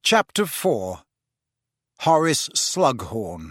Chapter 4. Horace Slughorn.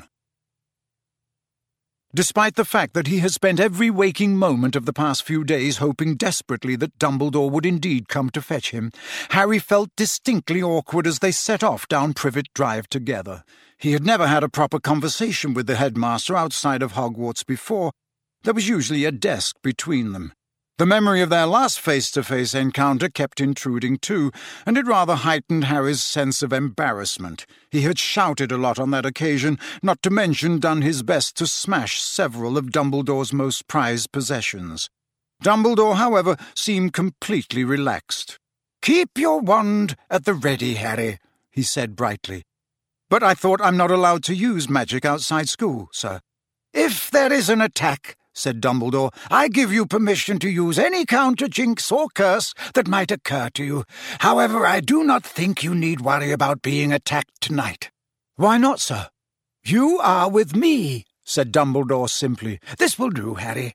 Despite the fact that he had spent every waking moment of the past few days hoping desperately that Dumbledore would indeed come to fetch him, Harry felt distinctly awkward as they set off down Privet Drive together. He had never had a proper conversation with the headmaster outside of Hogwarts before. There was usually a desk between them. The memory of their last face-to-face encounter kept intruding too, and it rather heightened Harry's sense of embarrassment. He had shouted a lot on that occasion, not to mention done his best to smash several of Dumbledore's most prized possessions. Dumbledore, however, seemed completely relaxed. "Keep your wand at the ready, Harry," he said brightly. "But I thought I'm not allowed to use magic outside school, sir." "If there is an attack," said Dumbledore, "I give you permission to use any counter-jinx or curse that might occur to you. However, I do not think you need worry about being attacked tonight." "Why not, sir?" "You are with me," said Dumbledore simply. "This will do, Harry."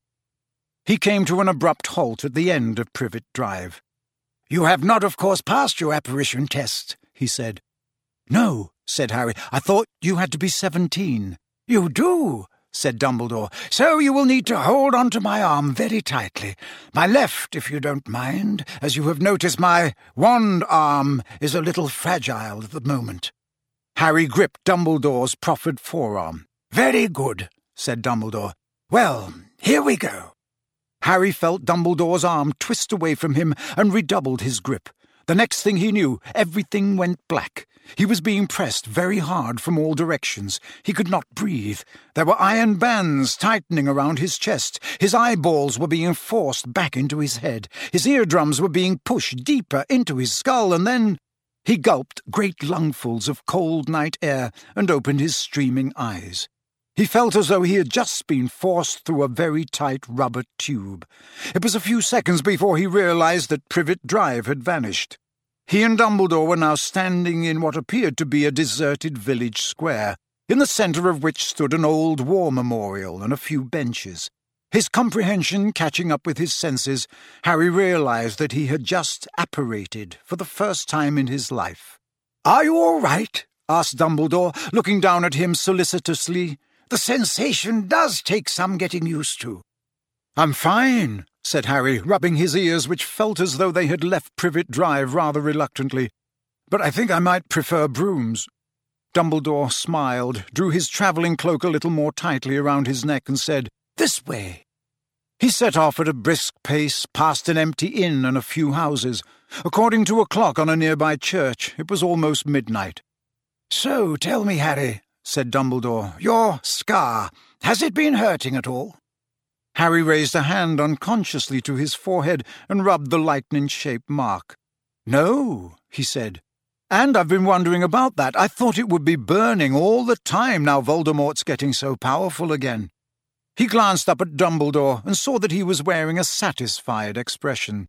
He came to an abrupt halt at the end of Privet Drive. "You have not, of course, passed your apparition test," he said. "No," said Harry. "I thought you had to be 17. "You do," said Dumbledore, "so you will need to hold on to my arm very tightly. My left, if you don't mind. As you have noticed, my wand arm is a little fragile at the moment." Harry gripped Dumbledore's proffered forearm. "Very good," said Dumbledore. "Well, here we go." Harry felt Dumbledore's arm twist away from him and redoubled his grip. The next thing he knew, everything went black. He was being pressed very hard from all directions. He could not breathe. There were iron bands tightening around his chest. His eyeballs were being forced back into his head. His eardrums were being pushed deeper into his skull, and then he gulped great lungfuls of cold night air and opened his streaming eyes. He felt as though he had just been forced through a very tight rubber tube. It was a few seconds before he realized that Privet Drive had vanished. He and Dumbledore were now standing in what appeared to be a deserted village square, in the centre of which stood an old war memorial and a few benches. His comprehension catching up with his senses, Harry realized that he had just apparated for the first time in his life. "Are you all right?" asked Dumbledore, looking down at him solicitously. "The sensation does take some getting used to." "I'm fine," said Harry, rubbing his ears, which felt as though they had left Privet Drive rather reluctantly. "But I think I might prefer brooms." Dumbledore smiled, drew his travelling cloak a little more tightly around his neck and said, "This way." He set off at a brisk pace, past an empty inn and a few houses. According to a clock on a nearby church, it was almost midnight. "So, tell me, Harry," said Dumbledore, "your scar, has it been hurting at all?" Harry raised a hand unconsciously to his forehead and rubbed the lightning-shaped mark. "No," he said. "And I've been wondering about that. I thought it would be burning all the time now Voldemort's getting so powerful again." He glanced up at Dumbledore and saw that he was wearing a satisfied expression.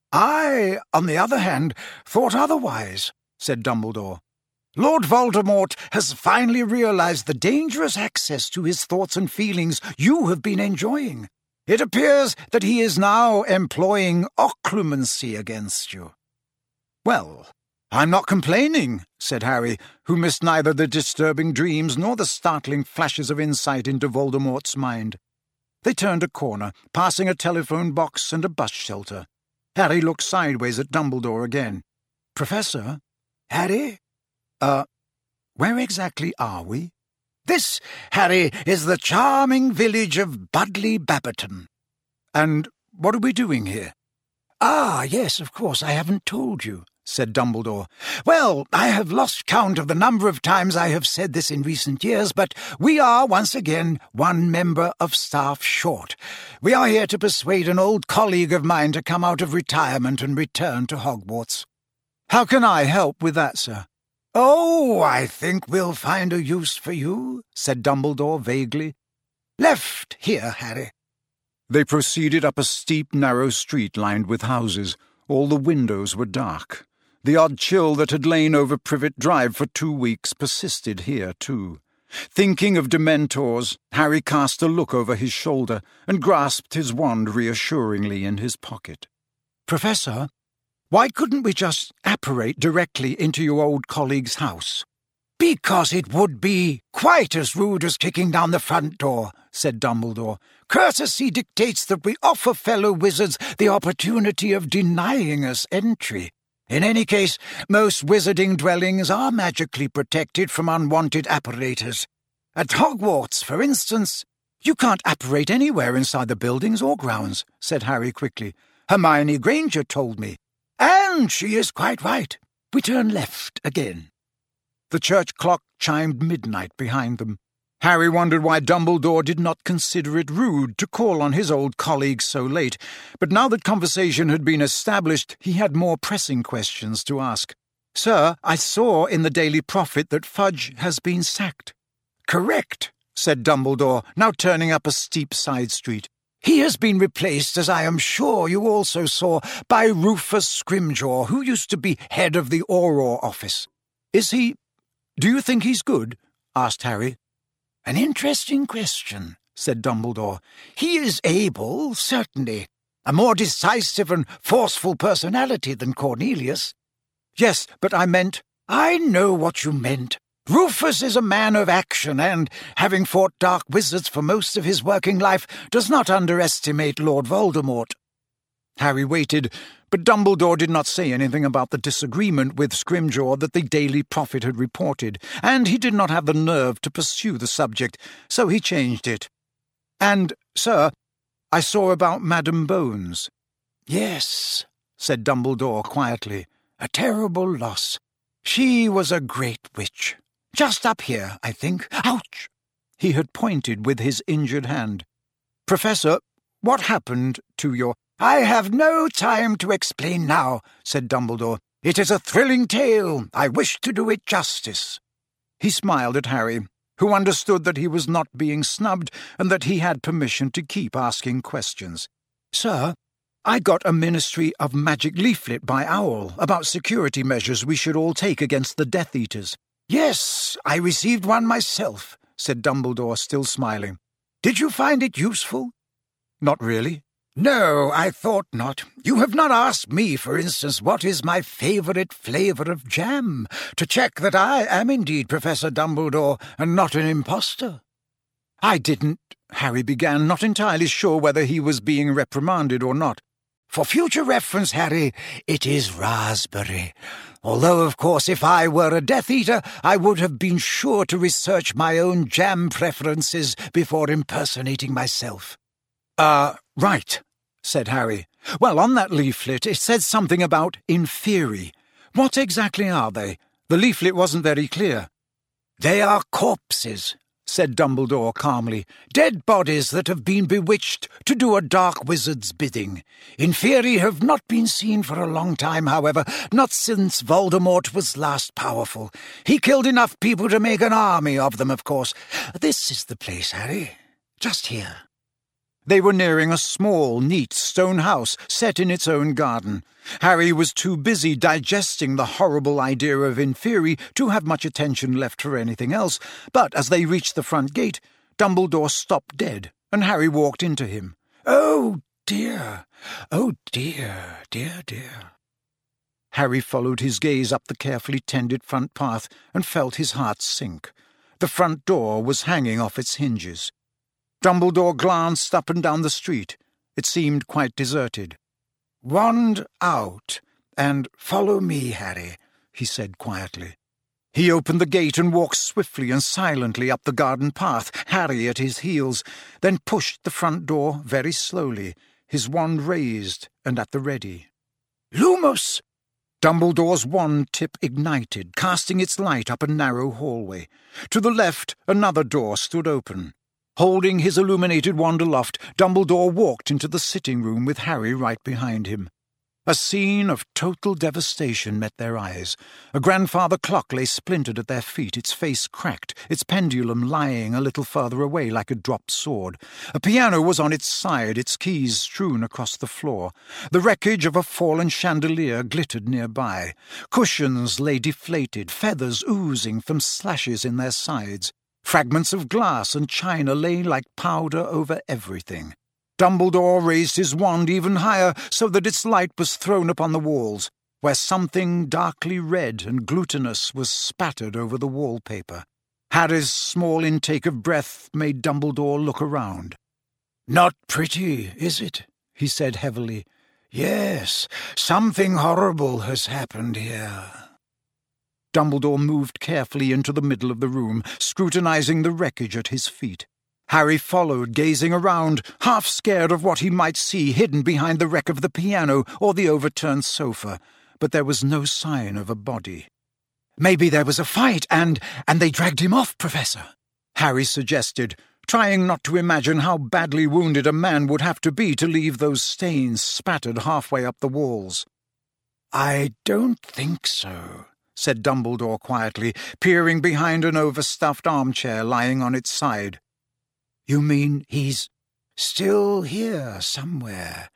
"I, on the other hand, thought otherwise," said Dumbledore. "Lord Voldemort has finally realized the dangerous access to his thoughts and feelings you have been enjoying. It appears that he is now employing occlumency against you." "Well, I'm not complaining," said Harry, who missed neither the disturbing dreams nor the startling flashes of insight into Voldemort's mind. They turned a corner, passing a telephone box and a bus shelter. Harry looked sideways at Dumbledore again. "Professor?" "Harry?" Where exactly are we?" "This, Harry, is the charming village of Budleigh Babberton." "And what are we doing here?" "Ah, yes, of course, I haven't told you," said Dumbledore. "Well, I have lost count of the number of times I have said this in recent years, but we are, once again, one member of staff short. We are here to persuade an old colleague of mine to come out of retirement and return to Hogwarts." "How can I help with that, sir?" "Oh, I think we'll find a use for you," said Dumbledore vaguely. "Left here, Harry." They proceeded up a steep, narrow street lined with houses. All the windows were dark. The odd chill that had lain over Privet Drive for 2 weeks persisted here, too. Thinking of Dementors, Harry cast a look over his shoulder and grasped his wand reassuringly in his pocket. "Professor?" Why couldn't we just apparate directly into your old colleague's house?" "Because it would be quite as rude as kicking down the front door," said Dumbledore. "Courtesy dictates that we offer fellow wizards the opportunity of denying us entry. In any case, most wizarding dwellings are magically protected from unwanted apparators. At Hogwarts, for instance—" "You can't apparate anywhere inside the buildings or grounds," said Harry quickly. "Hermione Granger told me. And she is quite right. We turn left again." The church clock chimed midnight behind them. Harry wondered why Dumbledore did not consider it rude to call on his old colleague so late, but now that conversation had been established, he had more pressing questions to ask. "Sir, I saw in the Daily Prophet that Fudge has been sacked." "Correct," said Dumbledore, now turning up a steep side street. "He has been replaced, as I am sure you also saw, by Rufus Scrimgeour, who used to be head of the Auror office." "Is he— do you think he's good?" asked Harry. "An interesting question," said Dumbledore. "He is able, certainly. A more decisive and forceful personality than Cornelius." "Yes, but I meant—" "I know what you meant. Rufus is a man of action and, having fought dark wizards for most of his working life, does not underestimate Lord Voldemort." Harry waited, but Dumbledore did not say anything about the disagreement with Scrimgeour that the Daily Prophet had reported, and he did not have the nerve to pursue the subject, so he changed it. "And, sir, I saw about Madame Bones." "Yes," said Dumbledore quietly. "A terrible loss. She was a great witch. Just up here, I think. Ouch!" He had pointed with his injured hand. "Professor, what happened to your—" "I have no time to explain now," said Dumbledore. "It is a thrilling tale. I wish to do it justice." He smiled at Harry, who understood that he was not being snubbed and that he had permission to keep asking questions. "Sir, I got a Ministry of Magic leaflet by Owl about security measures we should all take against the Death Eaters." "Yes, I received one myself," said Dumbledore, still smiling. "Did you find it useful?" "Not really." "No, I thought not. You have not asked me, for instance, what is my favourite flavour of jam, to check that I am indeed Professor Dumbledore and not an impostor." "I didn't—" Harry began, not entirely sure whether he was being reprimanded or not. "For future reference, Harry, it is raspberry. Although, of course, if I were a Death Eater, I would have been sure to research my own jam preferences before impersonating myself." Right," said Harry. "Well, on that leaflet it said something about Inferi. What exactly are they? The leaflet wasn't very clear." "They are corpses," said Dumbledore calmly. "Dead bodies that have been bewitched to do a dark wizard's bidding. Inferi have not been seen for a long time, however, not since Voldemort was last powerful. He killed enough people to make an army of them, of course. This is the place, Harry. Just here." They were nearing a small, neat stone house set in its own garden. Harry was too busy digesting the horrible idea of Inferi to have much attention left for anything else, but as they reached the front gate, Dumbledore stopped dead, and Harry walked into him. "Oh, dear! Oh, dear, dear, dear!" Harry followed his gaze up the carefully tended front path and felt his heart sink. The front door was hanging off its hinges. Dumbledore glanced up and down the street. It seemed quite deserted. "Wand out, and follow me, Harry," he said quietly. He opened the gate and walked swiftly and silently up the garden path, Harry at his heels, then pushed the front door very slowly, his wand raised and at the ready. "Lumos!" Dumbledore's wand tip ignited, casting its light up a narrow hallway. To the left, another door stood open. Holding his illuminated wand aloft, Dumbledore walked into the sitting room with Harry right behind him. A scene of total devastation met their eyes. A grandfather clock lay splintered at their feet, its face cracked, its pendulum lying a little further away like a dropped sword. A piano was on its side, its keys strewn across the floor. The wreckage of a fallen chandelier glittered nearby. Cushions lay deflated, feathers oozing from slashes in their sides. Fragments of glass and china lay like powder over everything. Dumbledore raised his wand even higher so that its light was thrown upon the walls. where something darkly red and glutinous was spattered over the wallpaper. Harry's small intake of breath made Dumbledore look around. "Not pretty, is it?" he said heavily. "Yes, something horrible has happened here." Dumbledore moved carefully into the middle of the room, scrutinizing the wreckage at his feet. Harry followed, gazing around, half scared of what he might see hidden behind the wreck of the piano or the overturned sofa, but there was no sign of a body. "Maybe there was a fight, and they dragged him off, Professor," Harry suggested, trying not to imagine how badly wounded a man would have to be to leave those stains spattered halfway up the walls. "I don't think so," said Dumbledore quietly, peering behind an overstuffed armchair lying on its side. "You mean he's still here somewhere?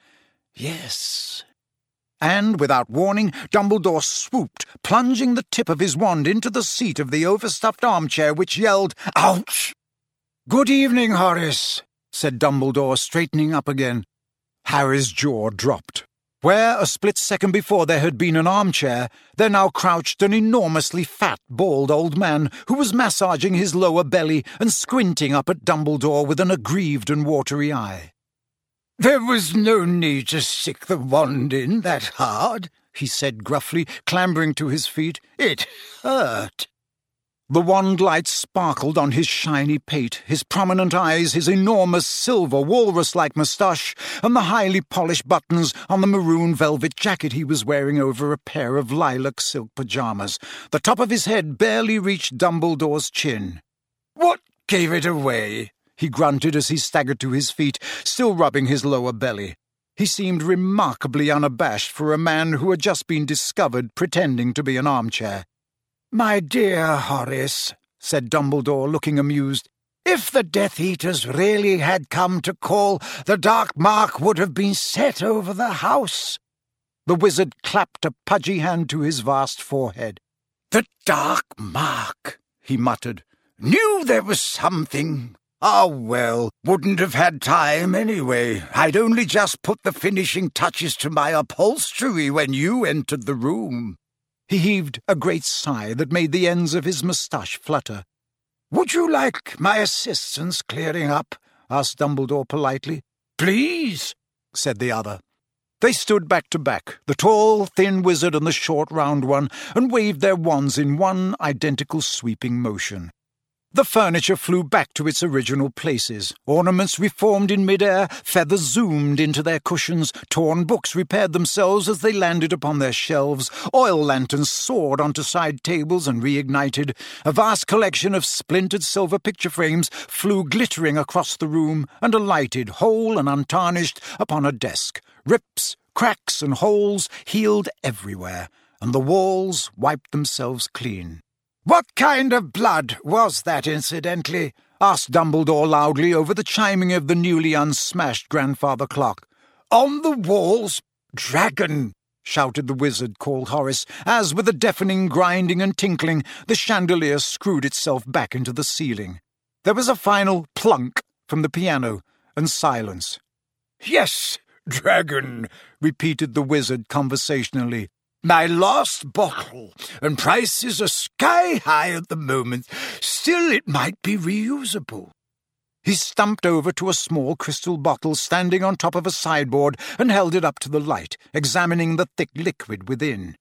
Yes." And, without warning, Dumbledore swooped, plunging the tip of his wand into the seat of the overstuffed armchair, which yelled, "Ouch!" "Good evening, Horace," said Dumbledore, straightening up again. Harry's jaw dropped. Where a split second before there had been an armchair, there now crouched an enormously fat, bald old man who was massaging his lower belly and squinting up at Dumbledore with an aggrieved and watery eye. "There was no need to stick the wand in that hard," he said gruffly, clambering to his feet. "It hurt." The wand light sparkled on his shiny pate, his prominent eyes, his enormous silver walrus-like moustache, and the highly polished buttons on the maroon velvet jacket he was wearing over a pair of lilac silk pyjamas. The top of his head barely reached Dumbledore's chin. "What gave it away?" he grunted as he staggered to his feet, still rubbing his lower belly. He seemed remarkably unabashed for a man who had just been discovered pretending to be an armchair. "My dear Horace," said Dumbledore, looking amused, "if the Death Eaters really had come to call, the dark mark would have been set over the house." The wizard clapped a pudgy hand to his vast forehead. "The dark mark," he muttered. "Knew there was something. Ah, well, wouldn't have had time anyway. I'd only just put the finishing touches to my upholstery when you entered the room." He heaved a great sigh that made the ends of his moustache flutter. "Would you like my assistance clearing up?" asked Dumbledore politely. "Please," said the other. They stood back to back, the tall, thin wizard and the short, round one, and waved their wands in one identical sweeping motion. The furniture flew back to its original places. Ornaments reformed in mid-air, feathers zoomed into their cushions, torn books repaired themselves as they landed upon their shelves, oil lanterns soared onto side tables and reignited. A vast collection of splintered silver picture frames flew glittering across the room and alighted, whole and untarnished, upon a desk. Rips, cracks, and holes healed everywhere, and the walls wiped themselves clean. "What kind of blood was that, incidentally?" asked Dumbledore loudly over the chiming of the newly unsmashed grandfather clock. "On the walls, dragon!" shouted the wizard, called Horace, as, with a deafening grinding and tinkling, the chandelier screwed itself back into the ceiling. There was a final plunk from the piano, and silence. "Yes, dragon," repeated the wizard conversationally. "My last bottle, and prices are sky-high at the moment. Still, it might be reusable." He stumped over to a small crystal bottle standing on top of a sideboard and held it up to the light, examining the thick liquid within.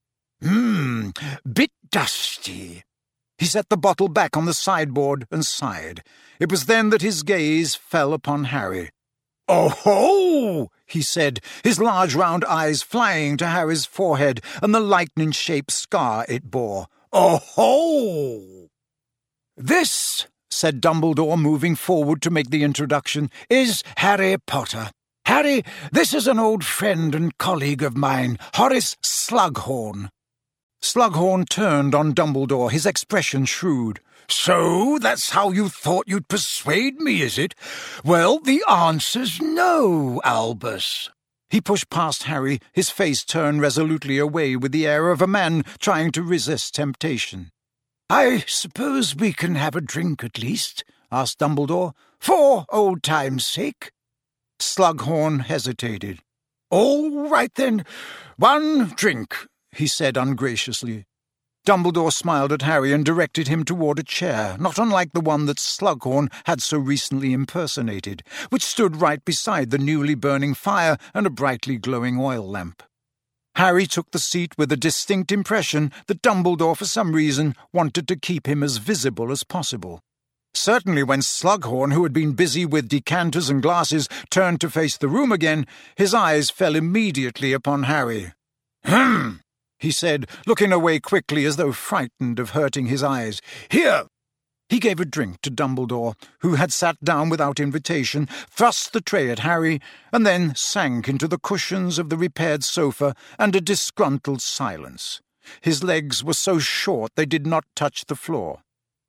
Bit dusty." He set the bottle back on the sideboard and sighed. It was then that his gaze fell upon Harry. "Oh-ho!" he said, his large round eyes flying to Harry's forehead and the lightning-shaped scar it bore. "Oh-ho!" "This," said Dumbledore, moving forward to make the introduction, "is Harry Potter. Harry, this is an old friend and colleague of mine, Horace Slughorn." Slughorn turned on Dumbledore, his expression shrewd. "So that's how you thought you'd persuade me, is it? Well, the answer's no, Albus." He pushed past Harry, his face turned resolutely away with the air of a man trying to resist temptation. "I suppose we can have a drink at least?" asked Dumbledore. "For old time's sake." Slughorn hesitated. "All right, then. One drink. he said ungraciously. Dumbledore smiled at Harry and directed him toward a chair, not unlike the one that Slughorn had so recently impersonated, which stood right beside the newly burning fire and a brightly glowing oil lamp. Harry took the seat with a distinct impression that Dumbledore, for some reason, wanted to keep him as visible as possible. Certainly when Slughorn, who had been busy with decanters and glasses, turned to face the room again, his eyes fell immediately upon Harry. "H'm," he said, looking away quickly as though frightened of hurting his eyes. "Here!" He gave a drink to Dumbledore, who had sat down without invitation, thrust the tray at Harry, and then sank into the cushions of the repaired sofa and a disgruntled silence. His legs were so short they did not touch the floor.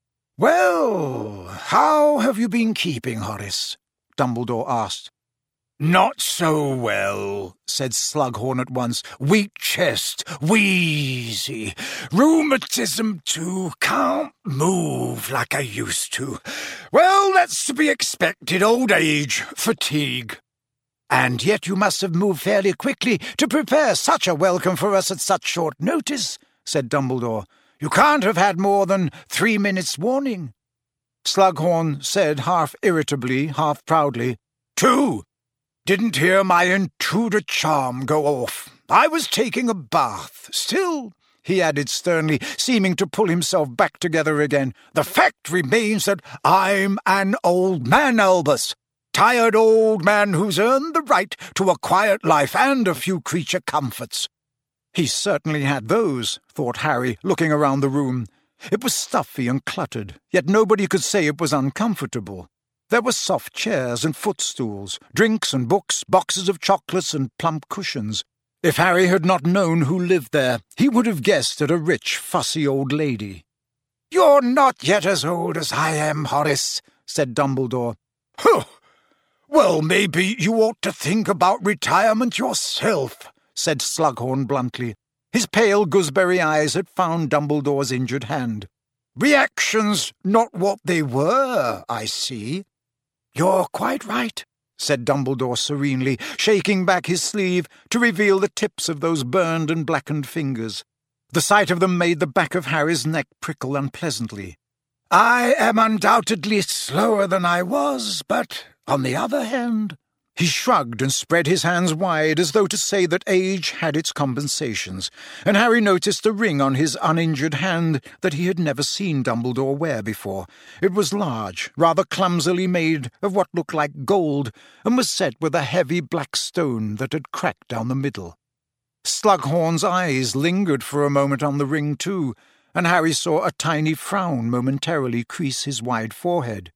"Well, how have you been keeping, Horace?" Dumbledore asked. "Not so well," said Slughorn at once. "Weak chest, wheezy, rheumatism too, can't move like I used to. Well, that's to be expected, old age, fatigue." "And yet you must have moved fairly quickly to prepare such a welcome for us at such short notice," said Dumbledore. "You can't have had more than 3 minutes' warning." Slughorn said, half irritably, half proudly, "2. Didn't hear my intruder charm go off. I was taking a bath. Still," he added sternly, seeming to pull himself back together again, "the fact remains that I'm an old man, Albus. Tired old man who's earned the right to a quiet life and a few creature comforts." He certainly had those, thought Harry, looking around the room. It was stuffy and cluttered, yet nobody could say it was uncomfortable. There were soft chairs and footstools, drinks and books, boxes of chocolates and plump cushions. If Harry had not known who lived there, he would have guessed at a rich, fussy old lady. "You're not yet as old as I am, Horace," said Dumbledore. "Huh! Well, maybe you ought to think about retirement yourself," said Slughorn bluntly. His pale gooseberry eyes had found Dumbledore's injured hand. "Reactions not what they were, I see." "You're quite right," said Dumbledore serenely, shaking back his sleeve to reveal the tips of those burned and blackened fingers. The sight of them made the back of Harry's neck prickle unpleasantly. "I am undoubtedly slower than I was, but on the other hand—" He shrugged and spread his hands wide as though to say that age had its compensations, and Harry noticed a ring on his uninjured hand that he had never seen Dumbledore wear before. It was large, rather clumsily made of what looked like gold, and was set with a heavy black stone that had cracked down the middle. Slughorn's eyes lingered for a moment on the ring too, and Harry saw a tiny frown momentarily crease his wide forehead.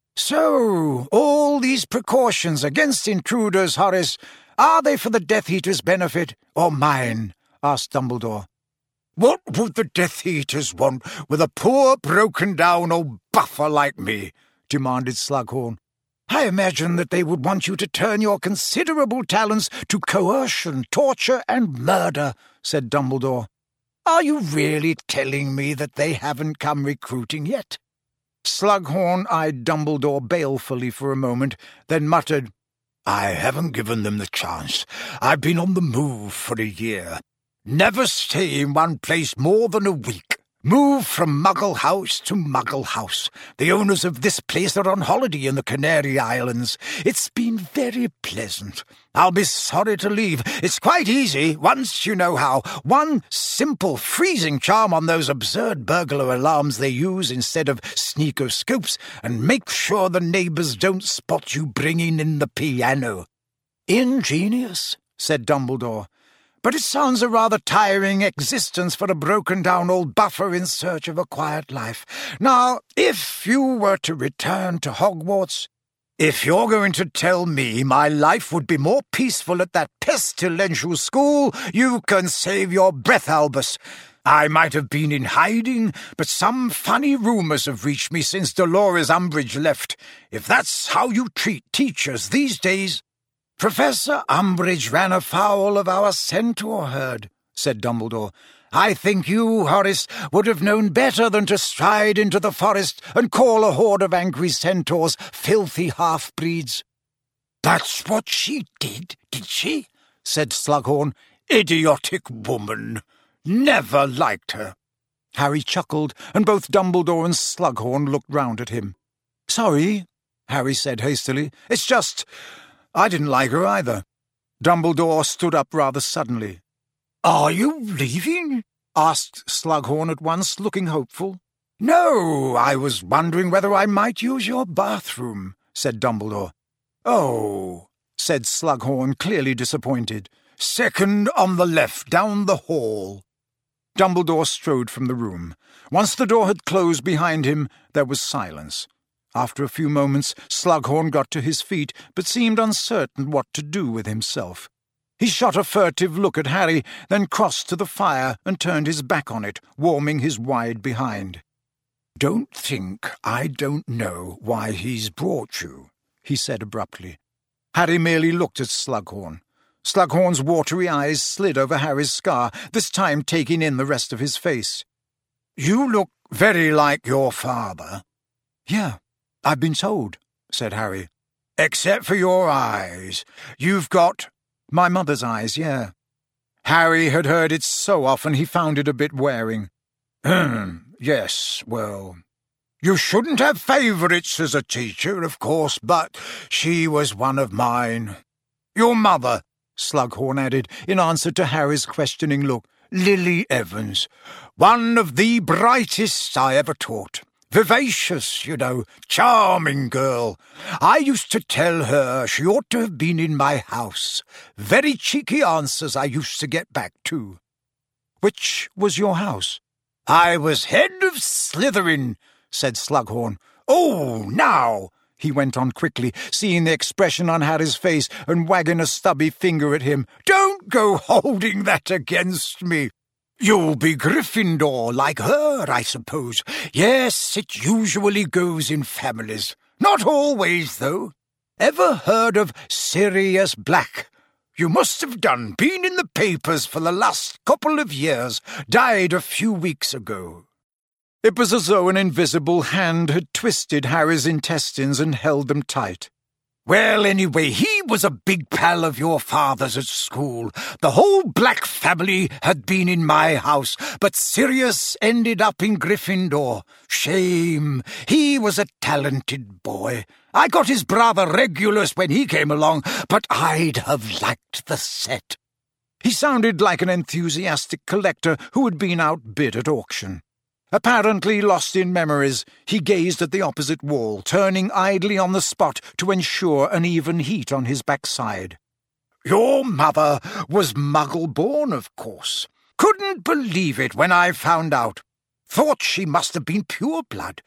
"So, all these precautions against intruders, Horace, are they for the Death Eater's benefit, or mine?" asked Dumbledore. "What would the Death Eaters want with a poor, broken-down old buffer like me?" demanded Slughorn. "I imagine that they would want you to turn your considerable talents to coercion, torture, and murder," said Dumbledore. "Are you really telling me that they haven't come recruiting yet?" Slughorn eyed Dumbledore balefully for a moment, then muttered, "I haven't given them the chance. I've been on the move for a year. Never stay in one place more than a week. Move from Muggle House to Muggle House. The owners of this place are on holiday in the Canary Islands. It's been very pleasant. I'll be sorry to leave. It's quite easy, once you know how. One simple freezing charm on those absurd burglar alarms they use instead of sneakoscopes, and make sure the neighbours don't spot you bringing in the piano." "Ingenious," said Dumbledore. "But it sounds a rather tiring existence for a broken-down old buffer in search of a quiet life. Now, if you were to return to Hogwarts—" "If you're going to tell me my life would be more peaceful at that pestilential school, you can save your breath, Albus. I might have been in hiding, but some funny rumours have reached me since Dolores Umbridge left. If that's how you treat teachers these days—" "Professor Umbridge ran afoul of our centaur herd," said Dumbledore. "I think you, Horace, would have known better than to stride into the forest and call a horde of angry centaurs filthy half-breeds." "That's what she did she?" said Slughorn. "Idiotic woman. Never liked her." Harry chuckled, and both Dumbledore and Slughorn looked round at him. "Sorry," Harry said hastily. "It's just, I didn't like her either." Dumbledore stood up rather suddenly. "Are you leaving?" asked Slughorn at once, looking hopeful. "No, I was wondering whether I might use your bathroom," said Dumbledore. "Oh," said Slughorn, clearly disappointed. "Second on the left, down the hall." Dumbledore strode from the room. Once the door had closed behind him, there was silence. After a few moments, Slughorn got to his feet, but seemed uncertain what to do with himself. He shot a furtive look at Harry, then crossed to the fire and turned his back on it, warming his wide behind. "Don't think I don't know why he's brought you," he said abruptly. Harry merely looked at Slughorn. Slughorn's watery eyes slid over Harry's scar, this time taking in the rest of his face. "You look very like your father." "Yeah, I've been told," said Harry. "Except for your eyes. You've got—" "My mother's eyes, yeah." Harry had heard it so often he found it a bit wearing. Yes, well, you shouldn't have favourites as a teacher, of course, but she was one of mine. Your mother," Slughorn added, in answer to Harry's questioning look, "Lily Evans, one of the brightest I ever taught. Vivacious, you know, charming girl. I used to tell her she ought to have been in my house. Very cheeky answers I used to get back, too." "Which was your house?" "I was head of Slytherin," said Slughorn. "Oh, now," he went on quickly, seeing the expression on Harry's face and wagging a stubby finger at him, "don't go holding that against me. You'll be Gryffindor, like her, I suppose. Yes, it usually goes in families. Not always, though. Ever heard of Sirius Black? You must have done. Been in the papers for the last couple of years. Died a few weeks ago." It was as though an invisible hand had twisted Harry's intestines and held them tight. "Well, anyway, he was a big pal of your father's at school. The whole Black family had been in my house, but Sirius ended up in Gryffindor. Shame. He was a talented boy. I got his brother Regulus when he came along, but I'd have liked the set." He sounded like an enthusiastic collector who had been outbid at auction. Apparently lost in memories, he gazed at the opposite wall, turning idly on the spot to ensure an even heat on his backside. "Your mother was Muggle-born, of course. Couldn't believe it when I found out. Thought she must have been pure blood.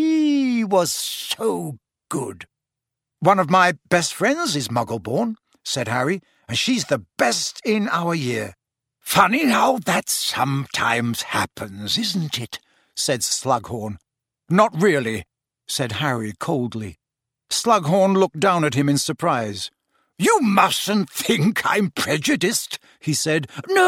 She was so good." "One of my best friends is Muggle-born," said Harry, "and she's the best in our year." "Funny how that sometimes happens, isn't it?" said Slughorn. "Not really," said Harry coldly. Slughorn looked down at him in surprise. "You mustn't think I'm prejudiced," he said.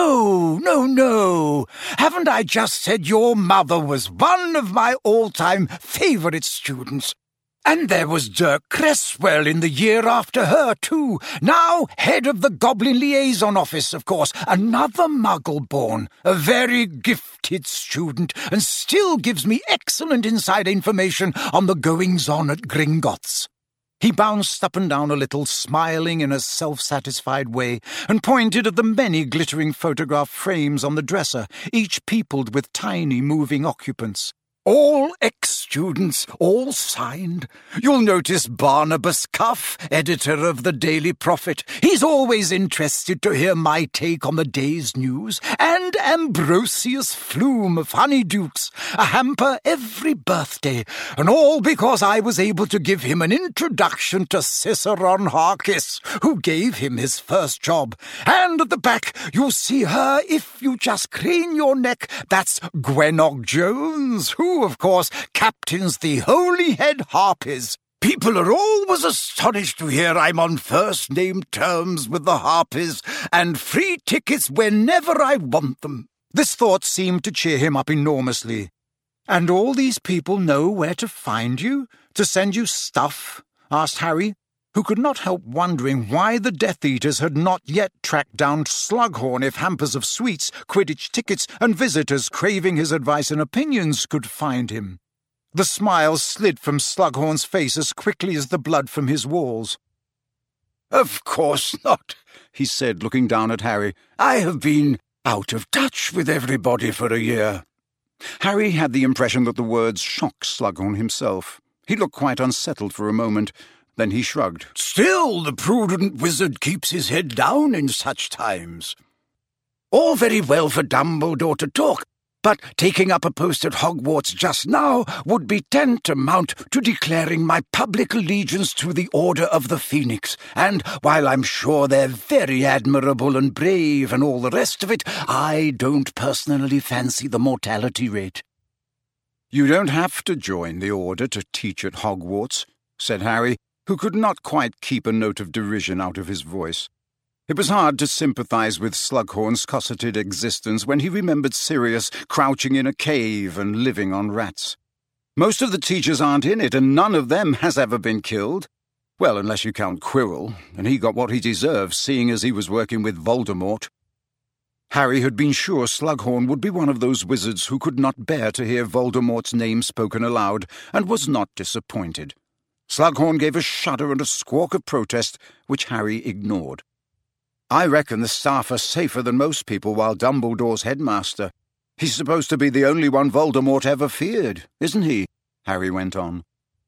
No. Haven't I just said your mother was one of my all-time favourite students? And there was Dirk Cresswell in the year after her, too. Now head of the Goblin Liaison Office, of course. Another Muggle-born, a very gifted student, and still gives me excellent inside information on the goings-on at Gringotts." He bounced up and down a little, smiling in a self-satisfied way, and pointed at the many glittering photograph frames on the dresser, each peopled with tiny moving occupants. "All ex-students, all signed. You'll notice Barnabas Cuff, editor of the Daily Prophet. He's always interested to hear my take on the day's news. And Ambrosius Flume of Honeydukes, a hamper every birthday. And all because I was able to give him an introduction to Ciceron Harkis, who gave him his first job. And at the back, you'll see her if you just crane your neck. That's Gwenog Jones, who, of course, captains the Holyhead Harpies. People are always astonished to hear I'm on first-name terms with the Harpies, and free tickets whenever I want them." This thought seemed to cheer him up enormously. "And all these people know where to find you? To send you stuff?" asked Harry. who could not help wondering why the Death Eaters had not yet tracked down Slughorn if hampers of sweets, Quidditch tickets, and visitors craving his advice and opinions could find him. The smile slid from Slughorn's face as quickly as the blood from his walls. "Of course not," he said, looking down at Harry. "I have been out of touch with everybody for a year." Harry had the impression that the words shocked Slughorn himself. He looked quite unsettled for a moment. Then he shrugged. "Still, the prudent wizard keeps his head down in such times. All very well for Dumbledore to talk, but taking up a post at Hogwarts just now would be tantamount to declaring my public allegiance to the Order of the Phoenix, and while I'm sure they're very admirable and brave and all the rest of it, I don't personally fancy the mortality rate." "You don't have to join the Order to teach at Hogwarts," said Harry, who could not quite keep a note of derision out of his voice. It was hard to sympathize with Slughorn's cosseted existence when he remembered Sirius crouching in a cave and living on rats. Most of the teachers aren't in it, and none of them has ever been killed. Well, unless you count Quirrell, and he got what he deserved, seeing as he was working with Voldemort. Harry had been sure Slughorn would be one of those wizards who could not bear to hear Voldemort's name spoken aloud, and was not disappointed. Slughorn gave a shudder and a squawk of protest, which Harry ignored. "I reckon the staff are safer than most people while Dumbledore's headmaster. He's supposed to be the only one Voldemort ever feared, isn't he?" Harry went on.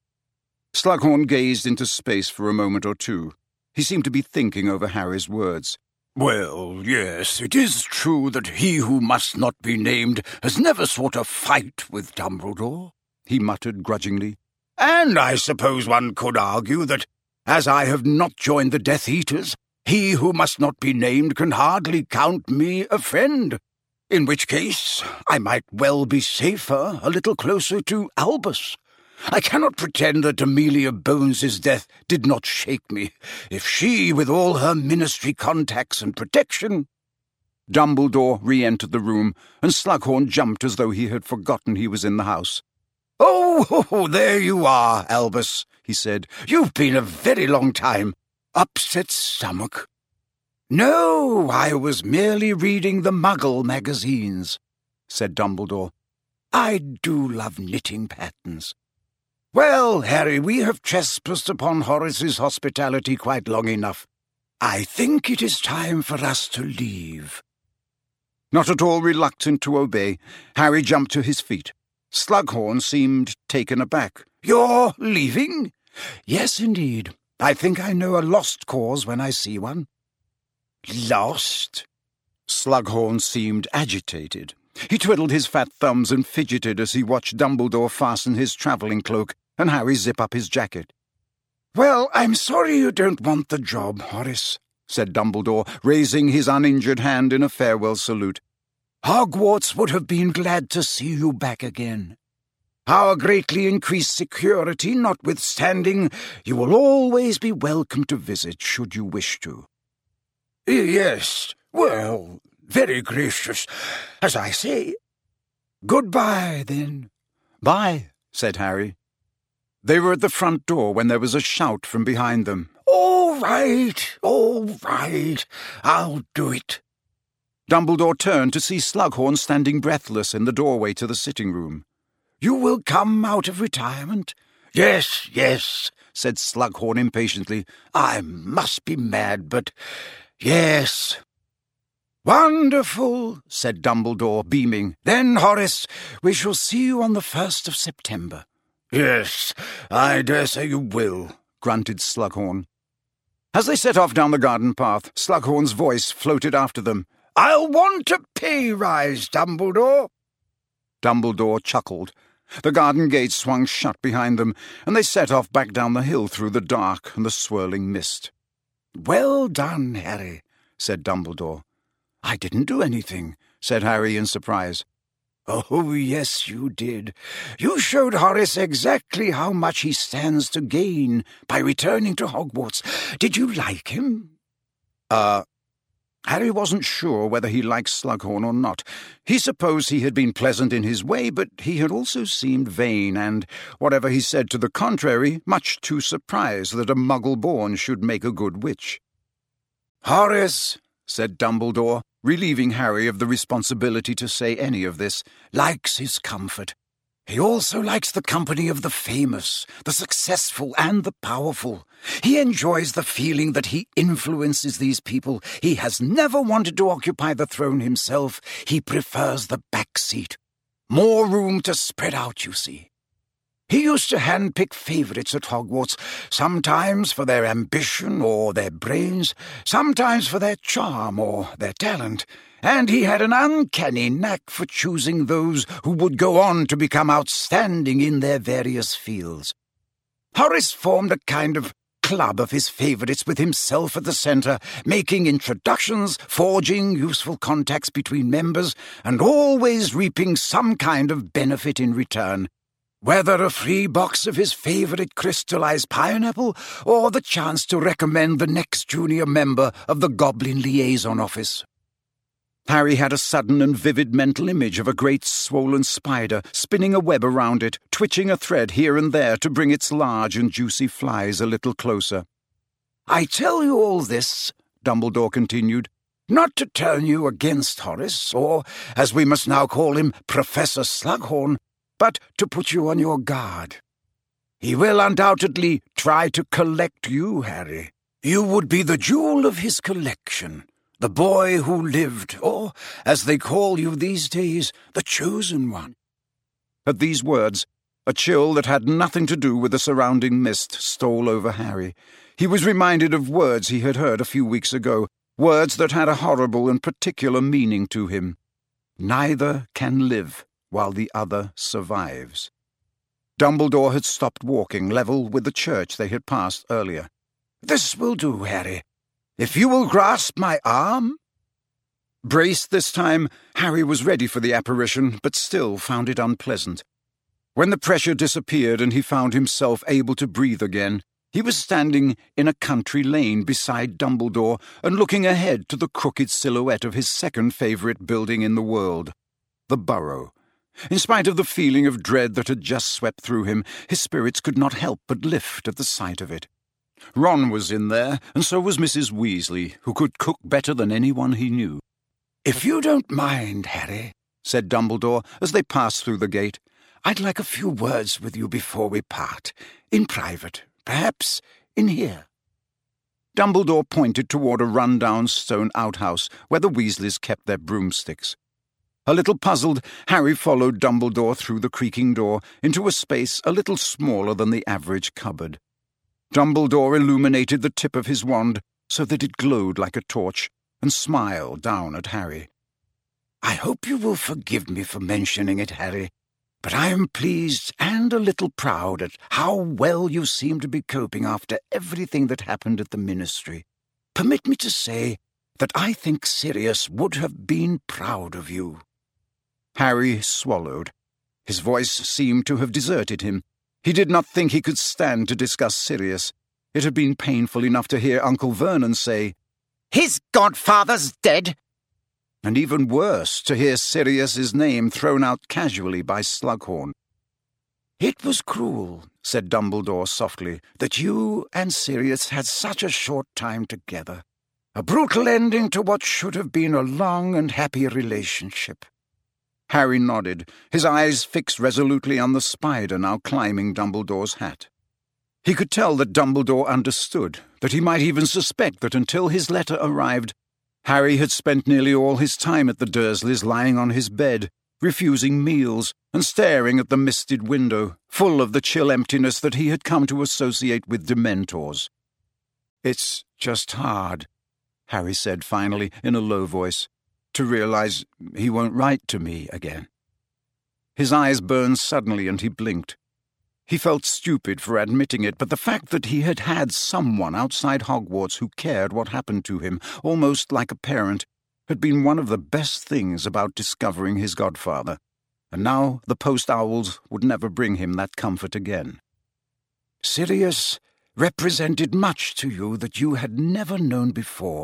Slughorn gazed into space for a moment or two. He seemed to be thinking over Harry's words. "Well, yes, it is true that he who must not be named has never sought a fight with Dumbledore," he muttered grudgingly. "And I suppose one could argue that, as I have not joined the Death Eaters, he who must not be named can hardly count me a friend, in which case I might well be safer a little closer to Albus. I cannot pretend that Amelia Bones's death did not shake me, if she, with all her ministry contacts and protection—" Dumbledore re-entered the room, and Slughorn jumped as though he had forgotten he was in the house. "Oh, there you are, Albus," he said. "You've been a very long time. Upset stomach?" "No, I was merely reading the Muggle magazines," said Dumbledore. "I do love knitting patterns. Well, Harry, we have trespassed upon Horace's hospitality quite long enough. I think it is time for us to leave." Not at all reluctant to obey, Harry jumped to his feet. Slughorn seemed taken aback. "You're leaving?" "Yes, indeed. I think I know a lost cause when I see one." "Lost?" Slughorn seemed agitated. He twiddled his fat thumbs and fidgeted as he watched Dumbledore fasten his travelling cloak and Harry zip up his jacket. "Well, I'm sorry you don't want the job, Horace," said Dumbledore, raising his uninjured hand in a farewell salute. "Hogwarts would have been glad to see you back again. Our greatly increased security notwithstanding, you will always be welcome to visit should you wish to." "Yes, well, very gracious, as I say. Goodbye, then." "Bye," said Harry. They were at the front door when there was a shout from behind them. All right, I'll do it." Dumbledore turned to see Slughorn standing breathless in the doorway to the sitting-room. "You will come out of retirement?" Yes, said Slughorn impatiently. "I must be mad, but yes." "Wonderful," said Dumbledore, beaming. "Then, Horace, we shall see you on the 1st of September." "Yes, I dare say you will," grunted Slughorn. As they set off down the garden path, Slughorn's voice floated after them. "I'll want a pay rise, Dumbledore." Dumbledore chuckled. The garden gate swung shut behind them, and they set off back down the hill through the dark and the swirling mist. "Well done, Harry," said Dumbledore. "I didn't do anything," said Harry in surprise. "Oh, yes, you did. You showed Horace exactly how much he stands to gain by returning to Hogwarts. Did you like him?" Harry wasn't sure whether he liked Slughorn or not. He supposed he had been pleasant in his way, but he had also seemed vain, and, whatever he said to the contrary, much too surprised that a Muggle-born should make a good witch. "Horace," said Dumbledore, relieving Harry of the responsibility to say any of this, "likes his comfort. He also likes the company of the famous, the successful, and the powerful. He enjoys the feeling that he influences these people. He has never wanted to occupy the throne himself. He prefers the back seat. More room to spread out, you see. He used to handpick favourites at Hogwarts, sometimes for their ambition or their brains, sometimes for their charm or their talent, and he had an uncanny knack for choosing those who would go on to become outstanding in their various fields. Horace formed a kind of club of his favourites with himself at the centre, making introductions, forging useful contacts between members, and always reaping some kind of benefit in return. Whether a free box of his favourite crystallised pineapple, or the chance to recommend the next junior member of the Goblin Liaison Office. Harry had a sudden and vivid mental image of a great swollen spider spinning a web around it, twitching a thread here and there to bring its large and juicy flies a little closer. "I tell you all this," Dumbledore continued, "not to turn you against Horace, or, as we must now call him, Professor Slughorn, but to put you on your guard. He will undoubtedly try to collect you, Harry. You would be the jewel of his collection, the boy who lived, or, as they call you these days, the chosen one." At these words, a chill that had nothing to do with the surrounding mist stole over Harry. He was reminded of words he had heard a few weeks ago, words that had a horrible and particular meaning to him. Neither can live while the other survives. Dumbledore had stopped walking level with the church they had passed earlier. "This will do, Harry. If you will grasp my arm—" Braced this time, Harry was ready for the apparition, but still found it unpleasant. When the pressure disappeared and he found himself able to breathe again, he was standing in a country lane beside Dumbledore and looking ahead to the crooked silhouette of his second favourite building in the world, the Burrow. In spite of the feeling of dread that had just swept through him, his spirits could not help but lift at the sight of it. Ron was in there, and so was Mrs. Weasley, who could cook better than anyone he knew. "If you don't mind, Harry," said Dumbledore as they passed through the gate, "I'd like a few words with you before we part, in private, perhaps in here." Dumbledore pointed toward a run-down stone outhouse where the Weasleys kept their broomsticks. A little puzzled, Harry followed Dumbledore through the creaking door into a space a little smaller than the average cupboard. Dumbledore illuminated the tip of his wand so that it glowed like a torch, and smiled down at Harry. "I hope you will forgive me for mentioning it, Harry, but I am pleased and a little proud at how well you seem to be coping after everything that happened at the Ministry. Permit me to say that I think Sirius would have been proud of you." Harry swallowed. His voice seemed to have deserted him. He did not think he could stand to discuss Sirius. It had been painful enough to hear Uncle Vernon say, "His godfather's dead," and even worse to hear Sirius's name thrown out casually by Slughorn. "It was cruel," said Dumbledore softly, "that you and Sirius had such a short time together. A brutal ending to what should have been a long and happy relationship." Harry nodded, his eyes fixed resolutely on the spider now climbing Dumbledore's hat. He could tell that Dumbledore understood, that he might even suspect that until his letter arrived, Harry had spent nearly all his time at the Dursleys lying on his bed, refusing meals and staring at the misted window, full of the chill emptiness that he had come to associate with Dementors. "It's just hard," Harry said finally in a low voice, "to realize he won't write to me again." His eyes burned suddenly and he blinked. He felt stupid for admitting it, but the fact that he had had someone outside Hogwarts who cared what happened to him, almost like a parent, had been one of the best things about discovering his godfather, and now the post-owls would never bring him that comfort again. "Sirius represented much to you that you had never known before,"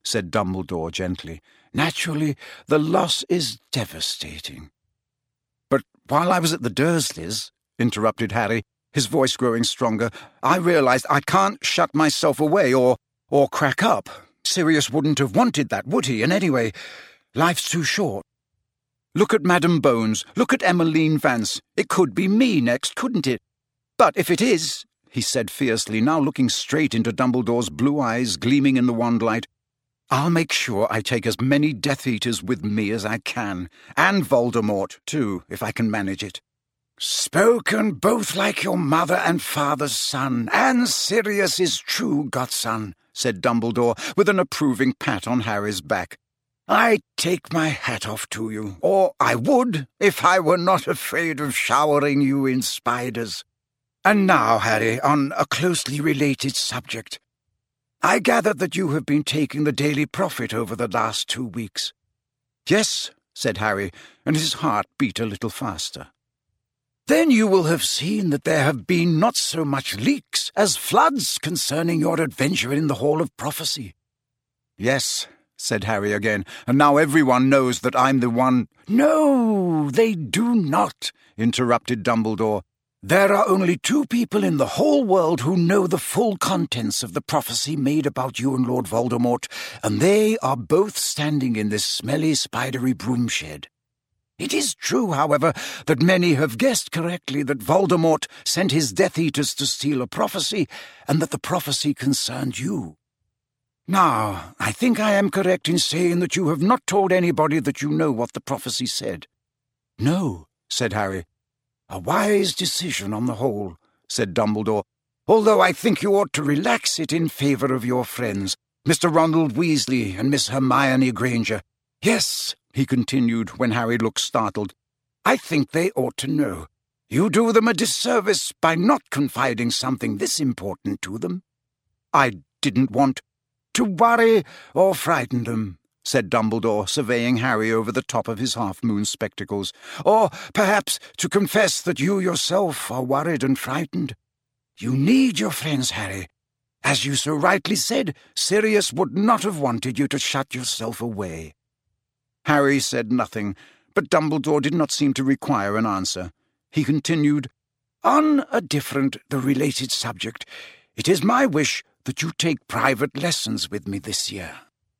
said Dumbledore gently. "Naturally, the loss is devastating." "But while I was at the Dursleys," interrupted Harry, his voice growing stronger, "I realized I can't shut myself away or crack up. Sirius wouldn't have wanted that, would he? And anyway, life's too short. Look at Madam Bones. Look at Emmeline Vance. It could be me next, couldn't it? But if it is," he said fiercely, now looking straight into Dumbledore's blue eyes gleaming in the wand light, "I'll make sure I take as many Death Eaters with me as I can, and Voldemort, too, if I can manage it." "Spoken both like your mother and father's son, and Sirius's true godson," said Dumbledore, with an approving pat on Harry's back. "I take my hat off to you, or I would if I were not afraid of showering you in spiders. And now, Harry, on a closely related subject. I gather that you have been taking the Daily Prophet over the last 2 weeks." "Yes," said Harry, and his heart beat a little faster. "Then you will have seen that there have been not so much leaks as floods concerning your adventure in the Hall of Prophecy." "Yes," said Harry again, "and now everyone knows that I'm the one—" "No, they do not," interrupted Dumbledore. "There are only 2 people in the whole world who know the full contents of the prophecy made about you and Lord Voldemort, and they are both standing in this smelly, spidery broom shed. It is true, however, that many have guessed correctly that Voldemort sent his Death Eaters to steal a prophecy, and that the prophecy concerned you. Now, I think I am correct in saying that you have not told anybody that you know what the prophecy said." "No," said Harry. "A wise decision on the whole," said Dumbledore, "although I think you ought to relax it in favour of your friends, Mr. Ronald Weasley and Miss Hermione Granger. Yes," he continued, when Harry looked startled, "I think they ought to know. You do them a disservice by not confiding something this important to them." "I didn't want—" "To worry or frighten them," said Dumbledore, surveying Harry over the top of his half-moon spectacles, "or perhaps to confess that you yourself are worried and frightened. You need your friends, Harry. As you so rightly said, Sirius would not have wanted you to shut yourself away." Harry said nothing, but Dumbledore did not seem to require an answer. He continued, "On a different, though related subject, it is my wish that you take private lessons with me this year."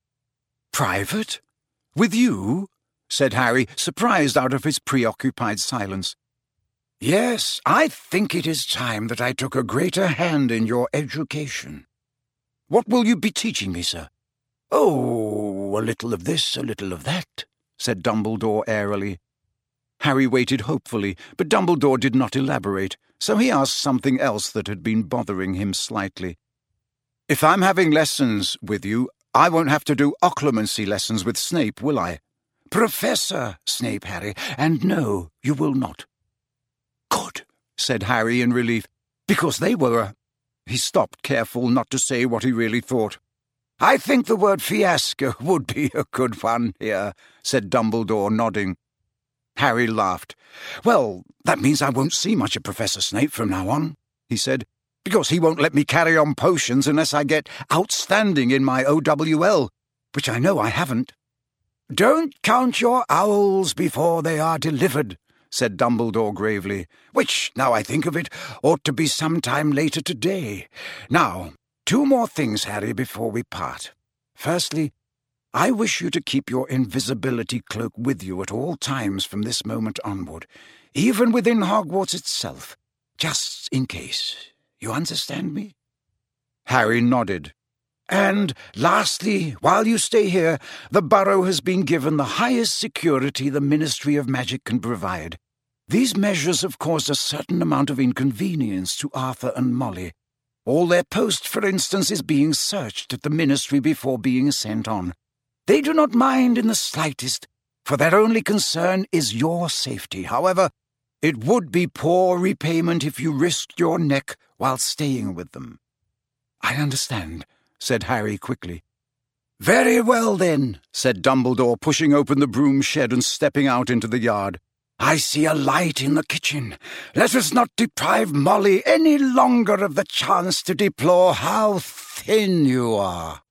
"Private? With you?" said Harry, surprised out of his preoccupied silence. "Yes, I think it is time that I took a greater hand in your education." "What will you be teaching me, sir?" "Oh, a little of this, a little of that," said Dumbledore airily. Harry waited hopefully, but Dumbledore did not elaborate, so he asked something else that had been bothering him slightly. "If I'm having lessons with you, I won't have to do occlumency lessons with Snape, will I?" "Professor Snape, Harry, and no, you will not." "Good," said Harry in relief, "because they were—" He stopped, careful not to say what he really thought. "I think the word fiasco would be a good one here," said Dumbledore, nodding. Harry laughed. "Well, that means I won't see much of Professor Snape from now on," he said, "because he won't let me carry on potions unless I get outstanding in my OWL, which I know I haven't." "Don't count your owls before they are delivered," said Dumbledore gravely, "which, now I think of it, ought to be some time later today. Now, 2 more things, Harry, before we part. Firstly, I wish you to keep your invisibility cloak with you at all times from this moment onward, even within Hogwarts itself, just in case. You understand me?" Harry nodded. "And lastly, while you stay here, the Burrow has been given the highest security the Ministry of Magic can provide. These measures have caused a certain amount of inconvenience to Arthur and Molly. All their post, for instance, is being searched at the Ministry before being sent on. They do not mind in the slightest, for their only concern is your safety. However, it would be poor repayment if you risked your neck while staying with them." "I understand," said Harry quickly. "Very well, then," said Dumbledore, pushing open the broom shed and stepping out into the yard. "I see a light in the kitchen. Let us not deprive Molly any longer of the chance to deplore how thin you are."